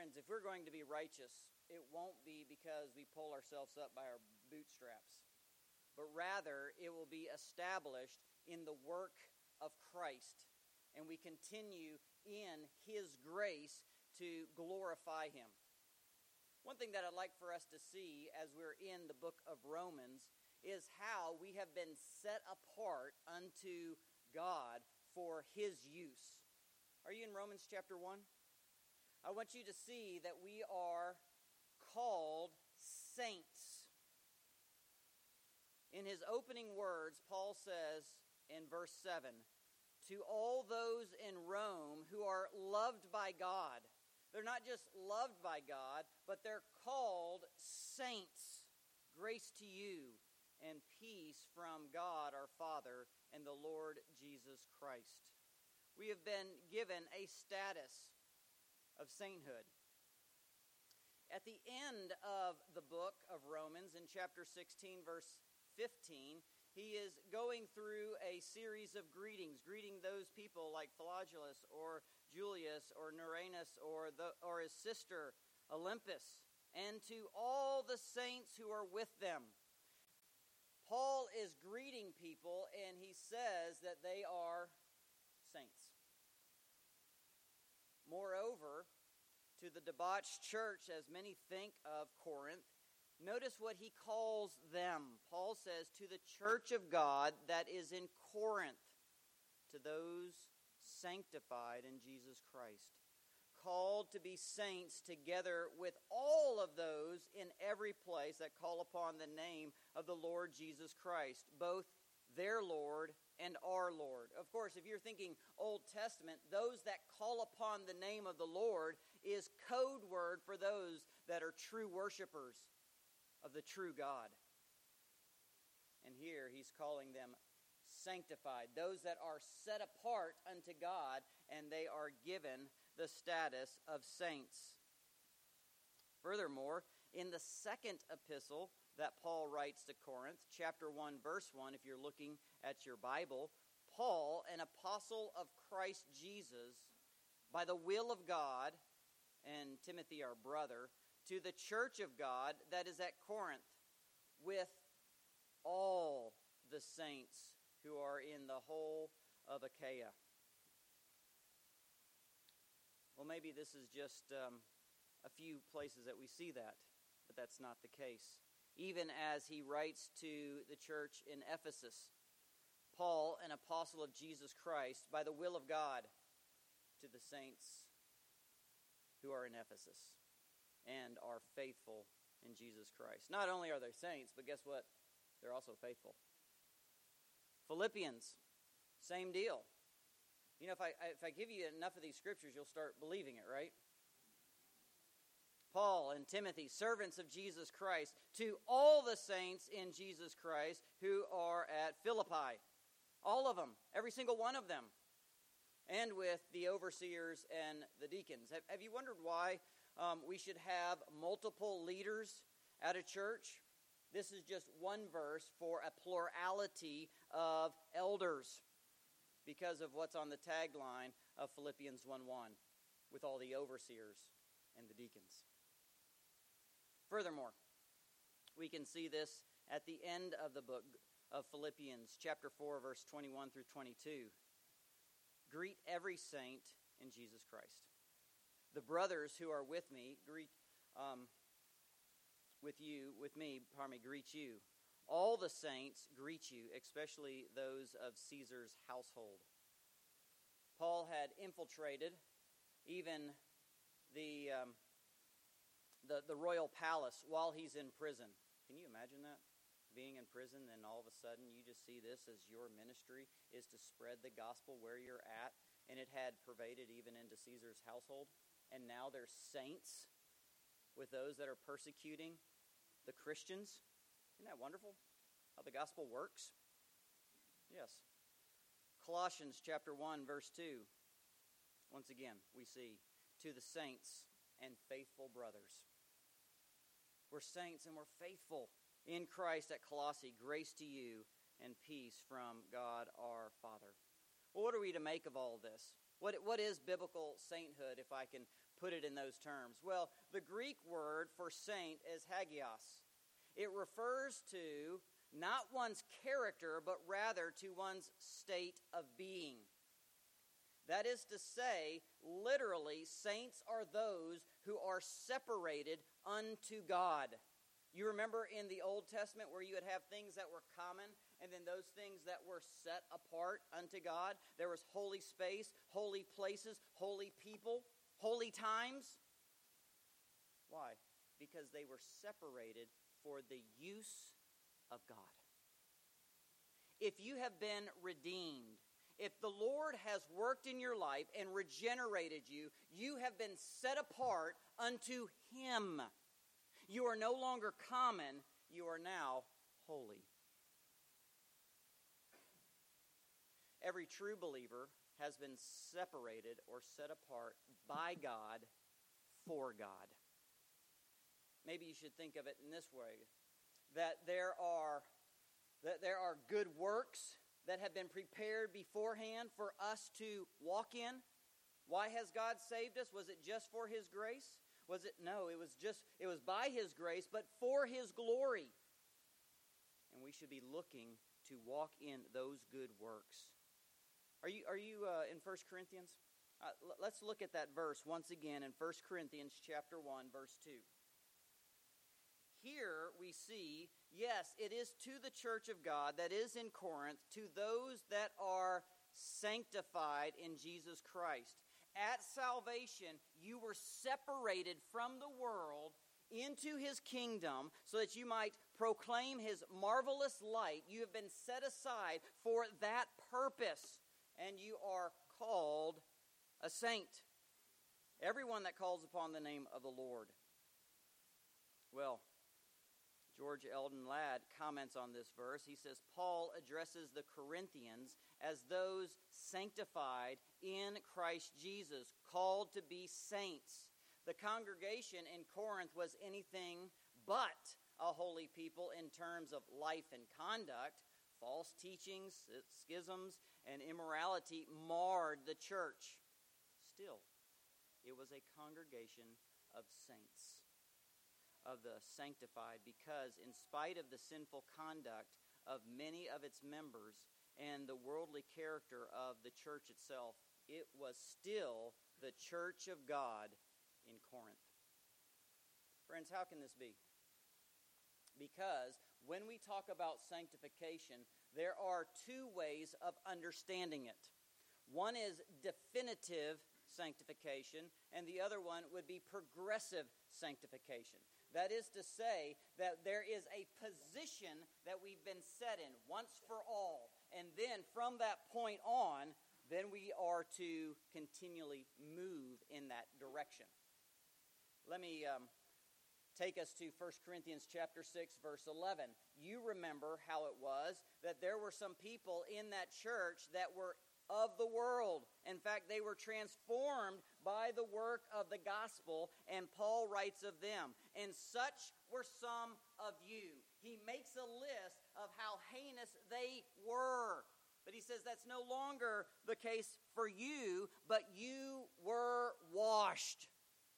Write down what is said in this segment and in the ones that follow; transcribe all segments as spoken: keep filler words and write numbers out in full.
friends, if we're going to be righteous, it won't be because we pull ourselves up by our bootstraps, but rather it will be established in the work of Christ, and we continue in His grace to glorify Him. One thing that I'd like for us to see as we're in the book of Romans is how we have been set apart unto God for His use. Are you in Romans chapter one? I want you to see that we are called saints. In his opening words, Paul says in verse seven, to all those in Rome who are loved by God. They're not just loved by God, but they're called saints. Grace to you and peace from God our Father and the Lord Jesus Christ. We have been given a status of sainthood. At the end of the book of Romans, in chapter sixteen, verse fifteen, he is going through a series of greetings, greeting those people like Philogulus or Julius or Nereus or, the, or his sister Olympus, and to all the saints who are with them. Paul is greeting people, and he says that they are saints. Moreover, to the debauched church, as many think of Corinth, notice what he calls them. Paul says, to the church of God that is in Corinth, to those sanctified in Jesus Christ, called to be saints together with all of those in every place that call upon the name of the Lord Jesus Christ, both their Lord and our Lord. Of course, if you're thinking Old Testament, those that call upon the name of the Lord is code word for those that are true worshipers of the true God. And here he's calling them sanctified, those that are set apart unto God, and they are given the status of saints. Furthermore, in the second epistle that Paul writes to Corinth, chapter one, verse one, if you're looking at your Bible, Paul, an apostle of Christ Jesus, by the will of God, and Timothy, our brother, to the church of God that is at Corinth, with all the saints who are in the whole of Achaia. Well, maybe this is just um, a few places that we see that, but that's not the case. Even as he writes to the church in Ephesus, Paul, an apostle of Jesus Christ, by the will of God, to the saints who are in Ephesus and are faithful in Jesus Christ. Not only are they saints, but guess what? They're also faithful. Philippians, same deal. You know, if I if I give you enough of these scriptures, you'll start believing it, right? Paul and Timothy, servants of Jesus Christ, to all the saints in Jesus Christ who are at Philippi. All of them, every single one of them. And with the overseers and the deacons. Have, have you wondered why um, we should have multiple leaders at a church? This is just one verse for a plurality of elders, because of what's on the tagline of Philippians one one, with all the overseers and the deacons. Furthermore, we can see this at the end of the book of Philippians, chapter four, verse twenty-one through twenty-two. Greet every saint in Jesus Christ. The brothers who are with me, greet um, with you, with me, pardon me, greet you. All the saints greet you, especially those of Caesar's household. Paul had infiltrated even the, um, the the royal palace while he's in prison. Can you imagine that? Being in prison, then all of a sudden you just see this as your ministry is to spread the gospel where you're at, and it had pervaded even into Caesar's household. And now there's saints with those that are persecuting the Christians. Isn't that wonderful? How the gospel works? Yes. Colossians chapter one, verse two. Once again, we see, to the saints and faithful brothers. We're saints and we're faithful in Christ at Colossae. Grace to you and peace from God our Father. Well, what are we to make of all this? What, what is biblical sainthood, if I can put it in those terms? Well, the Greek word for saint is hagios. It refers to not one's character, but rather to one's state of being. That is to say, literally, saints are those who are separated unto God. You remember in the Old Testament where you would have things that were common and then those things that were set apart unto God? There was holy space, holy places, holy people, holy times. Why? Because they were separated for the use of God. If you have been redeemed, if the Lord has worked in your life and regenerated you, you have been set apart unto Him. You are no longer common, you are now holy. Every true believer has been separated or set apart by God for God. Maybe you should think of it in this way, that there are that there are good works that have been prepared beforehand for us to walk in. Why has God saved us? Was it just for His grace? Was it? No, it was just, it was by His grace, but for His glory. And we should be looking to walk in those good works. Are you are you uh, in First Corinthians? Uh, l- let's look at that verse once again in First Corinthians chapter one, verse two. Here we see, yes, it is to the church of God that is in Corinth, to those that are sanctified in Jesus Christ. At salvation, you were separated from the world into His kingdom so that you might proclaim His marvelous light. You have been set aside for that purpose, and you are called a saint. Everyone that calls upon the name of the Lord. Well, George Eldon Ladd comments on this verse. He says, Paul addresses the Corinthians as those sanctified in Christ Jesus, called to be saints. The congregation in Corinth was anything but a holy people in terms of life and conduct. False teachings, schisms, and immorality marred the church. Still, it was a congregation of saints, of the sanctified, because in spite of the sinful conduct of many of its members and the worldly character of the church itself, it was still the church of God in Corinth. Friends, how can this be? Because when we talk about sanctification, there are two ways of understanding it. One is definitive sanctification, and the other one would be progressive sanctification. That is to say that there is a position that we've been set in once for all. And then from that point on, then we are to continually move in that direction. Let me um, take us to First Corinthians chapter six, verse eleven. You remember how it was that there were some people in that church that were of the world. In fact, they were transformed by the work of the gospel, and Paul writes of them. And such were some of you. He makes a list of how heinous they were. But he says that's no longer the case for you, but you were washed.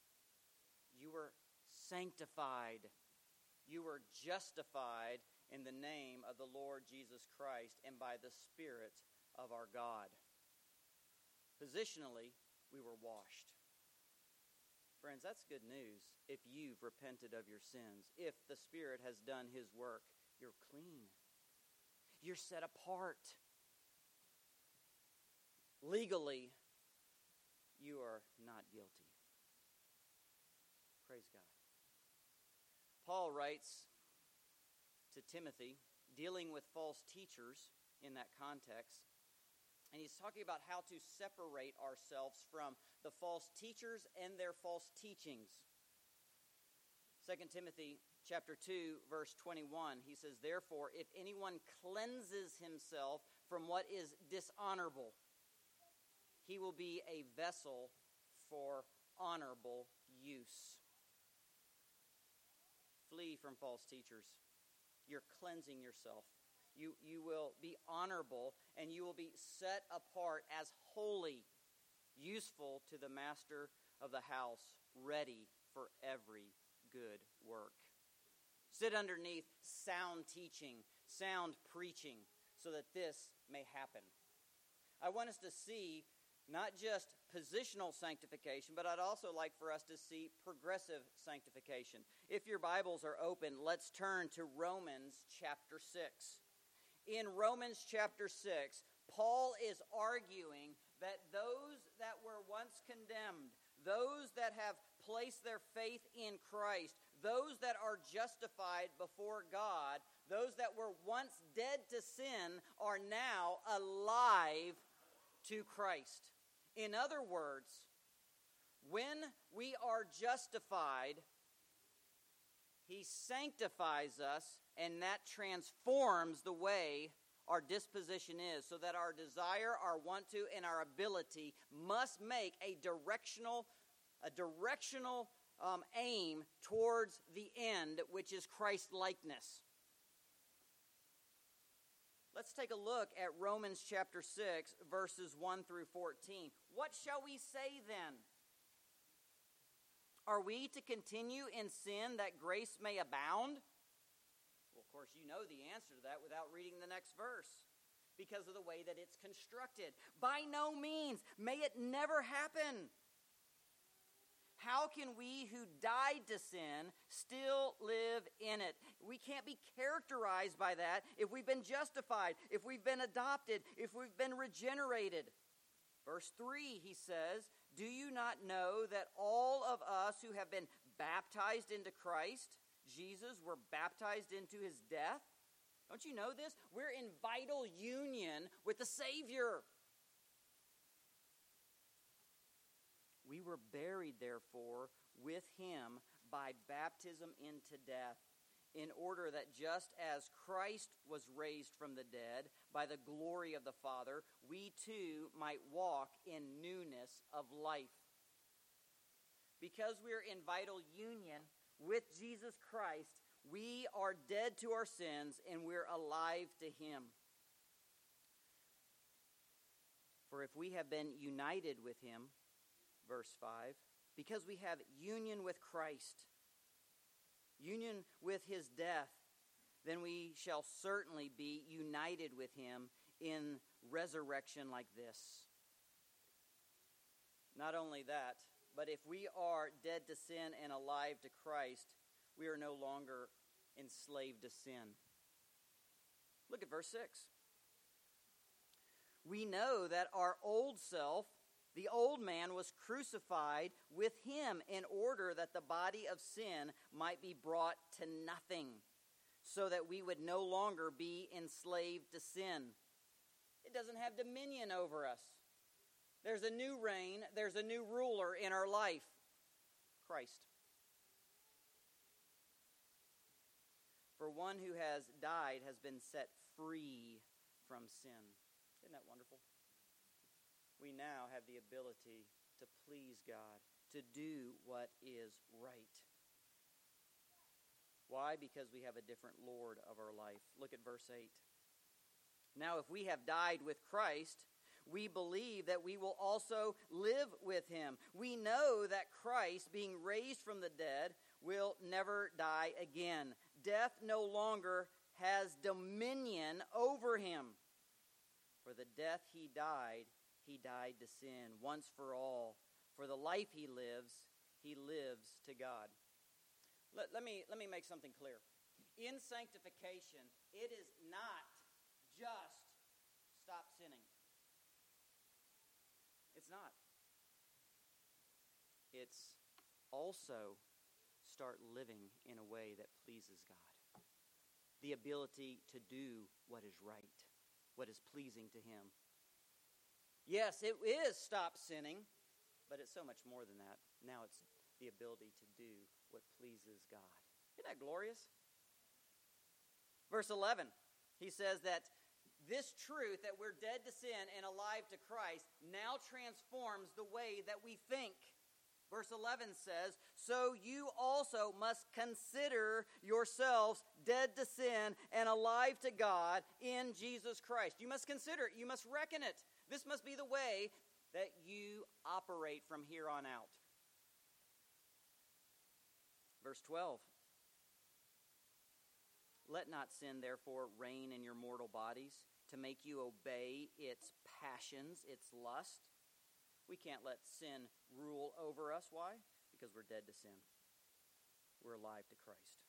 You were sanctified. You were justified in the name of the Lord Jesus Christ and by the Spirit of our God. Positionally, we were washed. Friends, that's good news if you've repented of your sins. If the Spirit has done His work, you're clean. You're set apart. Legally, you are not guilty. Praise God. Paul writes to Timothy, dealing with false teachers in that context, and he's talking about how to separate ourselves from the false teachers and their false teachings. Second Timothy chapter two, verse twenty-one, he says, therefore, if anyone cleanses himself from what is dishonorable, he will be a vessel for honorable use. Flee from false teachers. You're cleansing yourself. You, you will be honorable, and you will be set apart as holy, useful to the master of the house ready for every good work. Sit underneath sound teaching, sound preaching, so that this may happen. I want us to see not just positional sanctification, but I'd also like for us to see progressive sanctification. If your Bibles are open, let's turn to Romans chapter six. In Romans chapter six, Paul is arguing that those that were once condemned, those that have placed their faith in Christ, those that are justified before God, those that were once dead to sin are now alive to Christ. In other words, when we are justified, He sanctifies us, and that transforms the way our disposition is, so that our desire, our want to, and our ability must make a directional, a directional um, aim towards the end, which is Christ-likeness. Let's take a look at Romans chapter six, verses one through fourteen. What shall we say then? Are we to continue in sin that grace may abound? Well, of course, you know the answer to that without reading the next verse, because of the way that it's constructed. By no means. May it never happen. How can we who died to sin still live in it? We can't be characterized by that if we've been justified, if we've been adopted, if we've been regenerated. Verse three, he says, do you not know that all of us who have been baptized into Christ, Jesus, were baptized into his death? Don't you know this? We're in vital union with the Savior. We were buried, therefore, with him by baptism into death, in order that just as Christ was raised from the dead by the glory of the Father, we too might walk in newness of life. Because we're in vital union with Jesus Christ, we are dead to our sins and we're alive to him. For if we have been united with him, verse five, because we have union with Christ, union with his death, then we shall certainly be united with him in resurrection like this. Not only that, but if we are dead to sin and alive to Christ, we are no longer enslaved to sin. Look at verse six. We know that our old self, the old man, was crucified with him in order that the body of sin might be brought to nothing, so that we would no longer be enslaved to sin. It doesn't have dominion over us. There's a new reign, there's a new ruler in our life, Christ. For one who has died has been set free from sin. Isn't that wonderful? We now have the ability to please God, to do what is right. Why? Because we have a different Lord of our life. Look at verse eight. Now, if we have died with Christ, we believe that we will also live with him. We know that Christ, being raised from the dead, will never die again. Death no longer has dominion over him. For the death he died, he died to sin once for all. For the life he lives, he lives to God. Let, let me, let me make something clear. In sanctification, it is not just stop sinning. It's not. It's also start living in a way that pleases God. The ability to do what is right, what is pleasing to him. Yes, it is stop sinning, but it's so much more than that. Now it's the ability to do what pleases God. Isn't that glorious? Verse eleven, he says that this truth that we're dead to sin and alive to Christ now transforms the way that we think. Verse eleven says, so you also must consider yourselves dead to sin and alive to God in Jesus Christ. You must consider it. You must reckon it. This must be the way that you operate from here on out. Verse twelve. Let not sin, therefore, reign in your mortal bodies to make you obey its passions, its lust. We can't let sin rule over us. Why? Because we're dead to sin. We're alive to Christ.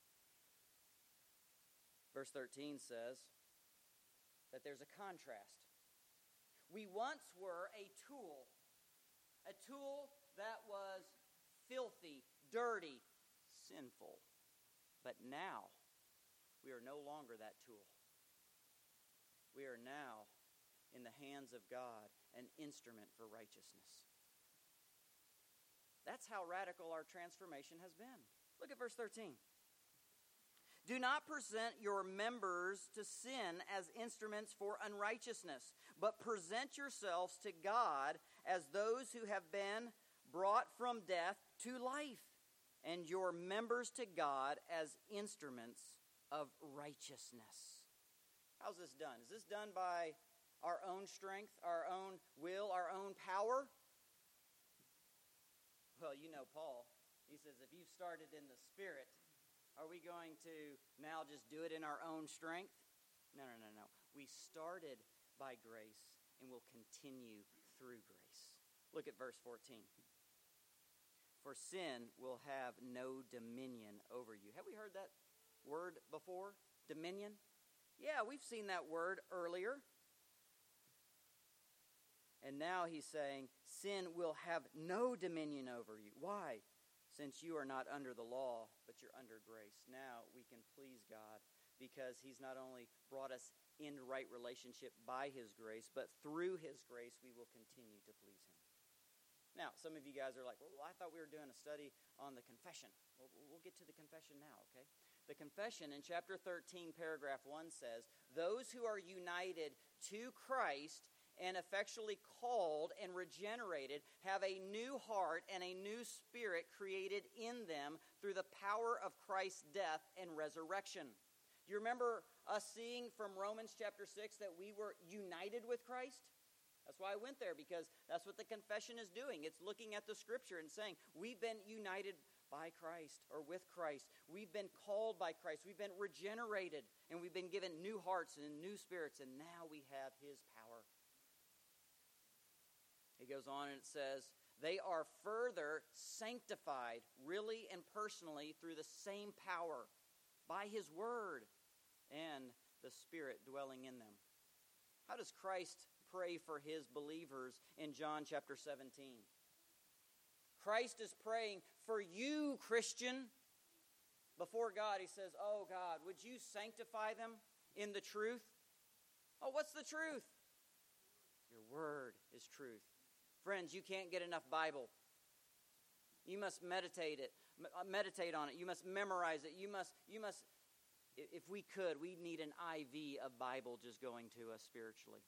Verse thirteen says that there's a contrast. We once were a tool, a tool that was filthy, dirty, sinful. But now, we are no longer that tool. We are now, in the hands of God, an instrument for righteousness. That's how radical our transformation has been. Look at verse thirteen. Do not present your members to sin as instruments for unrighteousness, but present yourselves to God as those who have been brought from death to life, and your members to God as instruments of righteousness. How's this done? Is this done by our own strength, our own will, our own power? Well, you know Paul. He says, if you've started in the Spirit, are we going to now just do it in our own strength? No, no, no, no. We started by grace and will continue through grace. Look at verse fourteen. For sin will have no dominion over you. Have we heard that word before? Dominion? Yeah, we've seen that word earlier. And now he's saying, sin will have no dominion over you. Why? Since you are not under the law, but you're under grace. Now we can please God because he's not only brought us into right relationship by his grace, but through his grace we will continue to please him. Now, some of you guys are like, well, I thought we were doing a study on the confession. Well, we'll get to the confession now, okay? The confession in chapter thirteen, paragraph one says, those who are united to Christ and effectually called and regenerated have a new heart and a new spirit created in them through the power of Christ's death and resurrection. Do you remember us seeing from Romans chapter six that we were united with Christ? That's why I went there, because that's what the confession is doing. It's looking at the scripture and saying, we've been united by Christ or with Christ. We've been called by Christ. We've been regenerated, and we've been given new hearts and new spirits, and now we have his power. It goes on and it says, they are further sanctified, really and personally, through the same power, by his word and the Spirit dwelling in them. How does Christ pray for his believers in John chapter seventeen? Christ is praying for you, Christian. Before God, he says, oh God, would you sanctify them in the truth? Oh, what's the truth? Your word is truth. Friends, you can't get enough Bible. You must meditate it, meditate on it. You must memorize it. You must, you must, if we could, we need an I V of Bible just going to us spiritually.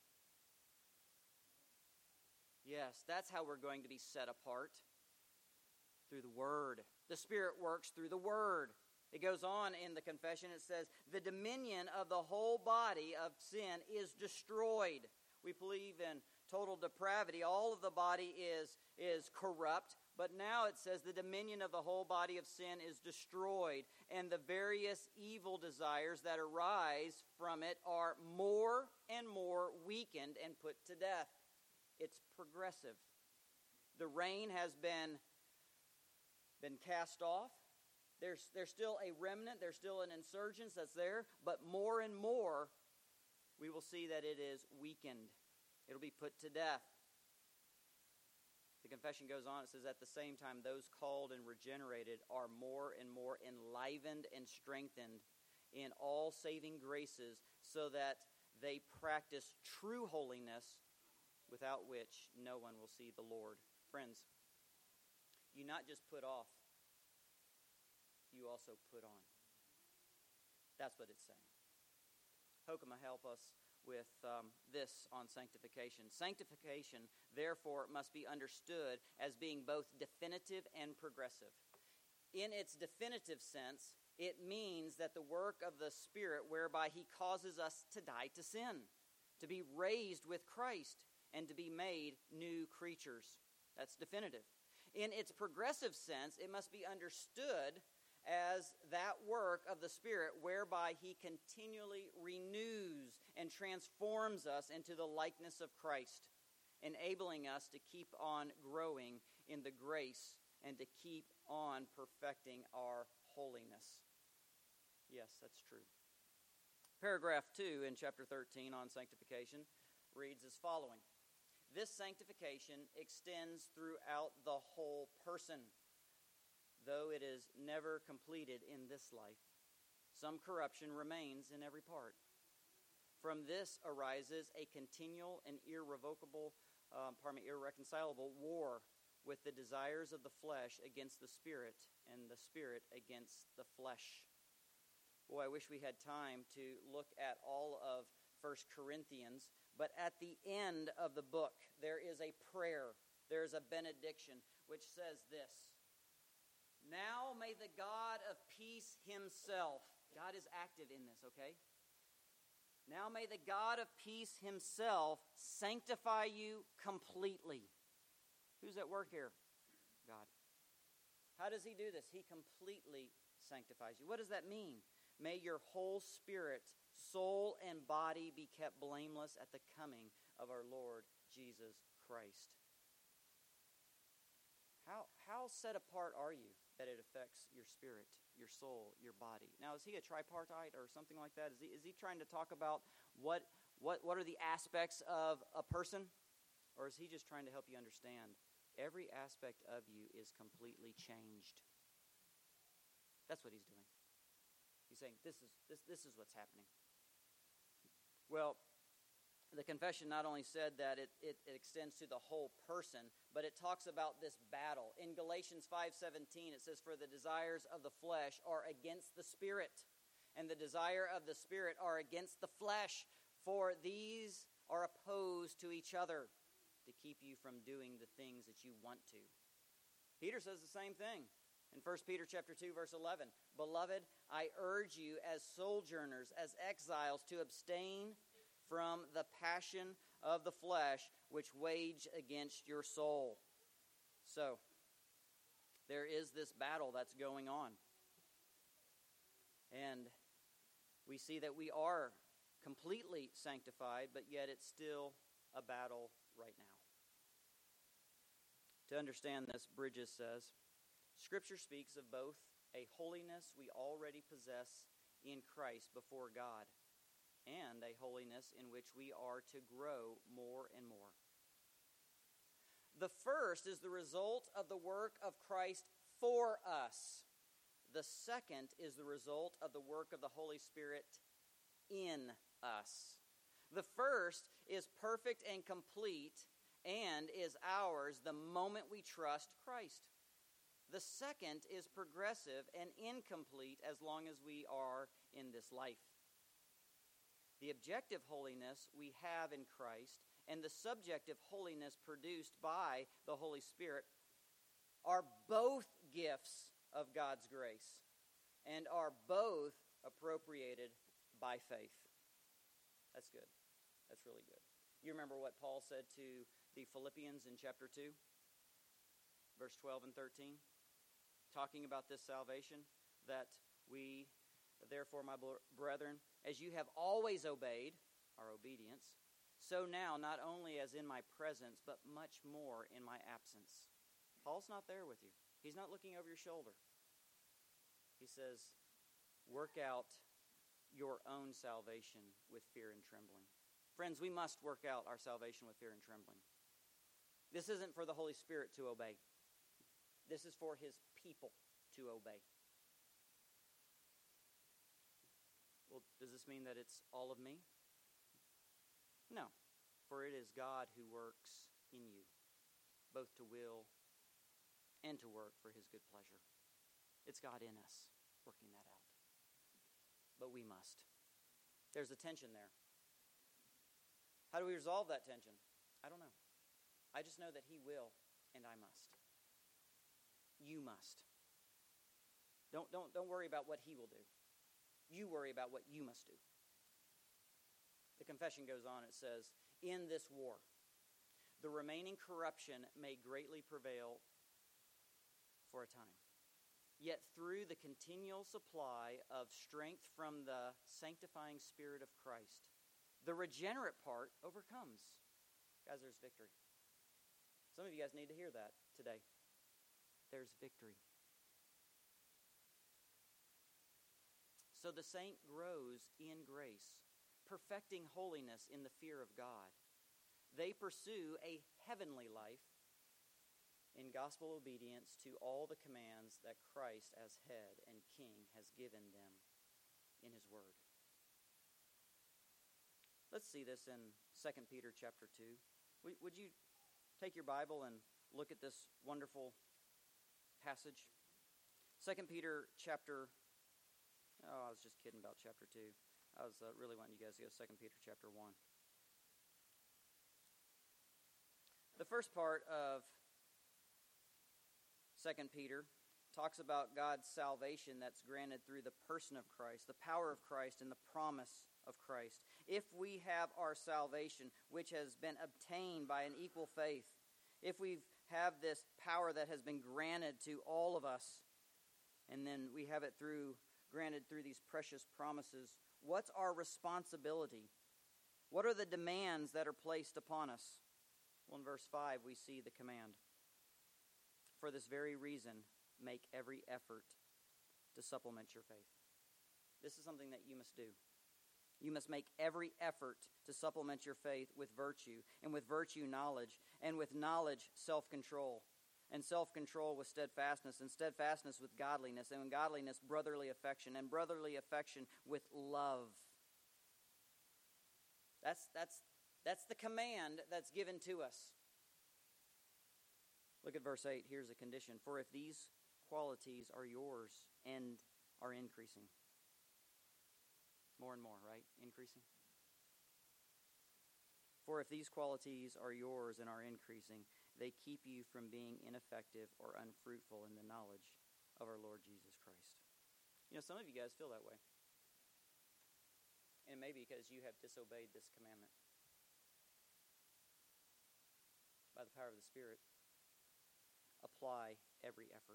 Yes, that's how we're going to be set apart, through the Word. The Spirit works through the Word. It goes on in the confession, it says, the dominion of the whole body of sin is destroyed. We believe in total depravity. All of the body is, is corrupt, but now it says the dominion of the whole body of sin is destroyed, and the various evil desires that arise from it are more and more weakened and put to death. It's progressive. The reign has been, been cast off. There's, there's still a remnant. There's still an insurgence that's there. But more and more, we will see that it is weakened. It'll be put to death. The confession goes on. It says, at the same time, those called and regenerated are more and more enlivened and strengthened in all saving graces, so that they practice true holiness, without which no one will see the Lord. Friends, you not just put off, you also put on. That's what it's saying. Hokema, help us with um, this on sanctification. Sanctification, therefore, must be understood as being both definitive and progressive. In its definitive sense, it means that the work of the Spirit whereby he causes us to die to sin, to be raised with Christ, and to be made new creatures. That's definitive. In its progressive sense, it must be understood as that work of the Spirit whereby he continually renews and transforms us into the likeness of Christ, enabling us to keep on growing in the grace and to keep on perfecting our holiness. Yes, that's true. Paragraph two in chapter thirteen on sanctification reads as following. This sanctification extends throughout the whole person, though it is never completed in this life. Some corruption remains in every part. From this arises a continual and irrevocable, um, pardon me, irreconcilable war with the desires of the flesh against the Spirit, and the Spirit against the flesh. Boy, I wish we had time to look at all of First Corinthians, but at the end of the book, there is a prayer, there is a benediction, which says this: Now may the God of peace himself, God is active in this, okay? Now may the God of peace himself sanctify you completely. Who's at work here? God. How does he do this? He completely sanctifies you. What does that mean? May your whole spirit, soul, and body be kept blameless at the coming of our Lord Jesus Christ. How, how set apart are you that it affects your spirit, your soul, your body? Now, is he a tripartite or something like that? Is he, is he trying to talk about what, what, what are the aspects of a person? Or is he just trying to help you understand every aspect of you is completely changed? That's what he's doing. He's saying this is this this is what's happening. Well, the confession not only said that it, it, it extends to the whole person, but it talks about this battle. In Galatians five seventeen, it says, For the desires of the flesh are against the Spirit, and the desire of the Spirit are against the flesh, for these are opposed to each other to keep you from doing the things that you want to. Peter says the same thing. In First Peter chapter two, verse eleven, Beloved, I urge you as sojourners, as exiles, to abstain from the passion of the flesh, which wage against your soul. So, there is this battle that's going on. And we see that we are completely sanctified, but yet it's still a battle right now. To understand this, Bridges says, Scripture speaks of both a holiness we already possess in Christ before God and a holiness in which we are to grow more and more. The first is the result of the work of Christ for us. The second is the result of the work of the Holy Spirit in us. The first is perfect and complete and is ours the moment we trust Christ. The second is progressive and incomplete as long as we are in this life. The objective holiness we have in Christ and the subjective holiness produced by the Holy Spirit are both gifts of God's grace and are both appropriated by faith. That's good. That's really good. You remember what Paul said to the Philippians in chapter two, verse twelve and thirteen? Talking about this salvation, that we, therefore, my brethren, as you have always obeyed, our obedience, so now, not only as in my presence, but much more in my absence. Paul's not there with you. He's not looking over your shoulder. He says, work out your own salvation with fear and trembling. Friends, we must work out our salvation with fear and trembling. This isn't for the Holy Spirit to obey. This is for his people to obey. Well, does this mean that it's all of me? No, for it is God who works in you, both to will and to work for his good pleasure. It's God in us working that out. But we must. There's a tension there. How do we resolve that tension? I don't know. I just know that he will and I must. You must. Don't, don't, don't worry about what he will do. You worry about what you must do. The confession goes on. It says, in this war, the remaining corruption may greatly prevail for a time. Yet through the continual supply of strength from the sanctifying Spirit of Christ, the regenerate part overcomes. Guys, there's victory. Some of you guys need to hear that today. There's victory. So the saint grows in grace, perfecting holiness in the fear of God. They pursue a heavenly life in gospel obedience to all the commands that Christ as head and king has given them in his word. Let's see this in Second Peter chapter two. Would you take your Bible and look at this wonderful passage? Second Peter chapter, oh, I was just kidding about chapter two. I was uh, really wanting you guys to go to Second Peter chapter one. The first part of Second Peter talks about God's salvation that's granted through the person of Christ, the power of Christ, and the promise of Christ. If we have our salvation, which has been obtained by an equal faith, if we have this power that has been granted to all of us, and then we have it through granted through these precious promises, what's our responsibility? What are the demands that are placed upon us? Well, in verse five, we see the command. For this very reason, make every effort to supplement your faith. This is something that you must do. You must make every effort to supplement your faith with virtue, and with virtue, knowledge, and with knowledge, self-control, and self-control with steadfastness, and steadfastness with godliness, and with godliness, brotherly affection, and brotherly affection with love. That's, that's, that's the command that's given to us. Look at verse eight. Here's a condition. For if these qualities are yours and are increasing. More and more, right? Increasing. For if these qualities are yours and are increasing, they keep you from being ineffective or unfruitful in the knowledge of our Lord Jesus Christ. You know, some of you guys feel that way. And maybe because you have disobeyed this commandment. By the power of the Spirit, apply every effort.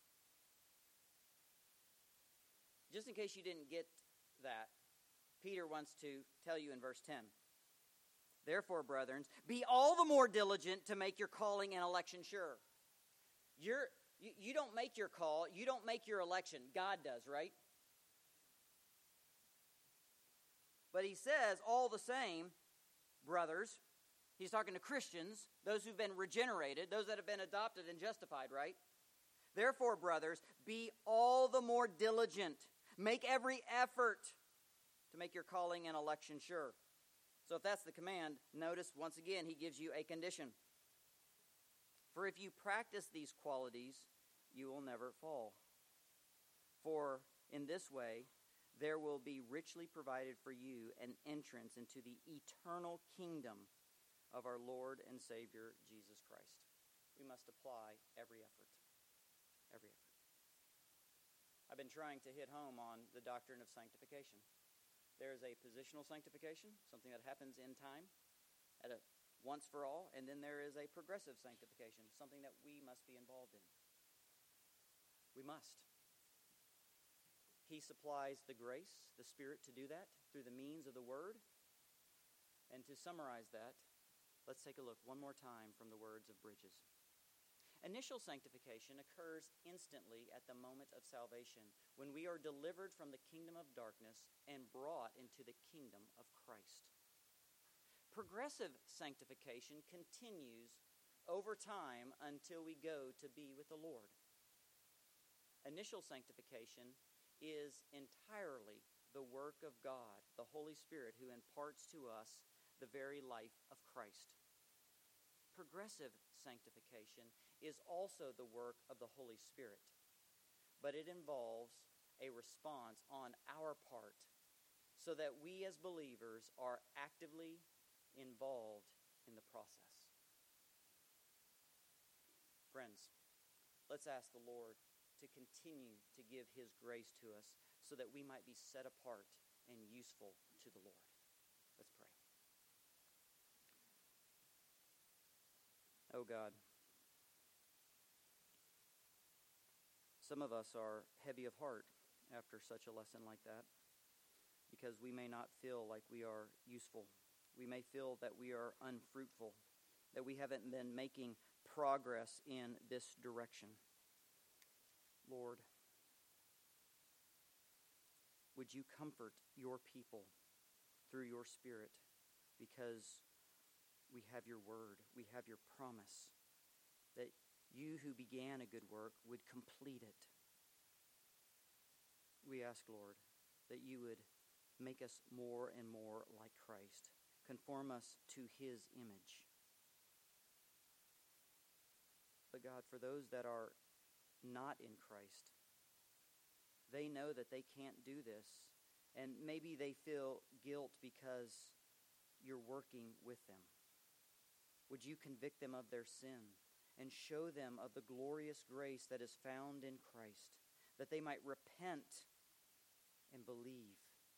Just in case you didn't get that, Peter wants to tell you in verse ten. Therefore, brethren, be all the more diligent to make your calling and election sure. You're, you, you don't make your call, you don't make your election. God does, right? But he says, all the same, brothers, he's talking to Christians, those who've been regenerated, those that have been adopted and justified, right? Therefore, brothers, be all the more diligent. Make every effort to make your calling and election sure. So if that's the command, notice once again he gives you a condition. For if you practice these qualities, you will never fall. For in this way, there will be richly provided for you an entrance into the eternal kingdom of our Lord and Savior, Jesus Christ. We must apply every effort. Every effort. I've been trying to hit home on the doctrine of sanctification. There is a positional sanctification, something that happens in time, at a once for all, and then there is a progressive sanctification, something that we must be involved in. We must. He supplies the grace, the Spirit to do that through the means of the Word. And to summarize that, let's take a look one more time from the words of Bridges. Initial sanctification occurs instantly at the moment of salvation, when we are delivered from the kingdom of darkness and brought into the kingdom of Christ. Progressive sanctification continues over time until we go to be with the Lord. Initial sanctification is entirely the work of God, the Holy Spirit, who imparts to us the very life of Christ. Progressive sanctification is also the work of the Holy Spirit, but it involves a response on our part so that we as believers are actively involved in the process. Friends, let's ask the Lord to continue to give His grace to us so that we might be set apart and useful to the Lord. Let's pray. Oh God, Some of us are heavy of heart after such a lesson like that, because we may not feel like we are useful. We may feel that we are unfruitful, that we haven't been making progress in this direction. Lord, would you comfort your people through your Spirit, because we have your word, we have your promise, that you who began a good work would complete it. We ask, Lord, that you would make us more and more like Christ, conform us to his image. But God, for those that are not in Christ, they know that they can't do this, and maybe they feel guilt because you're working with them. Would you convict them of their sin and show them of the glorious grace that is found in Christ, that they might repent and believe,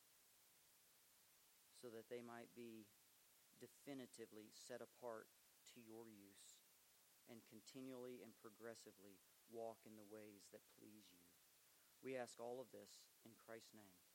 so that they might be definitively set apart to your use and continually and progressively walk in the ways that please you. We ask all of this in Christ's name.